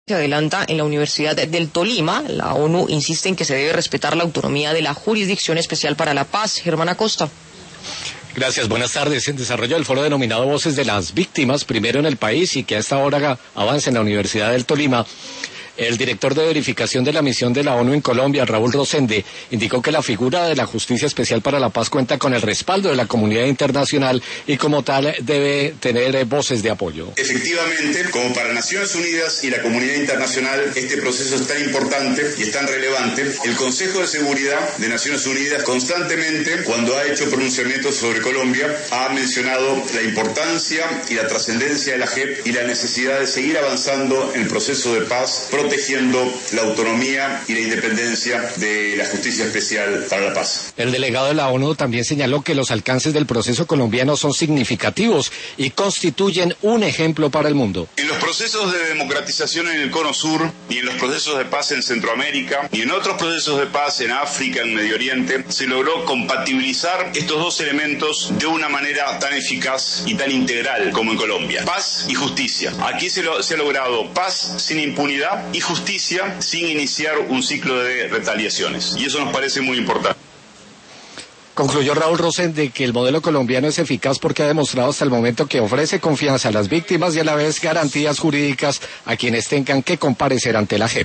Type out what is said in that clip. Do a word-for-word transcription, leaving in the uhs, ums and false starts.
Se adelanta en la Universidad del Tolima. La ONU insiste en que se debe respetar la autonomía de la Jurisdicción Especial para la Paz. Germán Acosta. Gracias, buenas tardes. En desarrollo del foro denominado Voces de las Víctimas, primero en el país y que a esta hora avanza en la Universidad del Tolima, el director de verificación de la misión de la ONU en Colombia, Raúl Rosende, indicó que la figura de la Justicia Especial para la Paz cuenta con el respaldo de la comunidad internacional y como tal debe tener voces de apoyo. Efectivamente, como para Naciones Unidas y la comunidad internacional, este proceso es tan importante y es tan relevante. El Consejo de Seguridad de Naciones Unidas constantemente, cuando ha hecho pronunciamientos sobre Colombia, ha mencionado la importancia y la trascendencia de la J E P y la necesidad de seguir avanzando en el proceso de paz, protegiendo la autonomía y la independencia de la Justicia Especial para la Paz. El delegado de la ONU también señaló que los alcances del proceso colombiano son significativos y constituyen un ejemplo para el mundo. En los procesos de democratización en el Cono Sur, y en los procesos de paz en Centroamérica, y en otros procesos de paz en África, en Medio Oriente, se logró compatibilizar estos dos elementos de una manera tan eficaz y tan integral como en Colombia. Paz y justicia. Aquí se, lo, se ha logrado paz sin impunidad y justicia sin iniciar un ciclo de retaliaciones. Y eso nos parece muy importante. Concluyó Raúl Rosende que el modelo colombiano es eficaz porque ha demostrado hasta el momento que ofrece confianza a las víctimas y a la vez garantías jurídicas a quienes tengan que comparecer ante la J E P.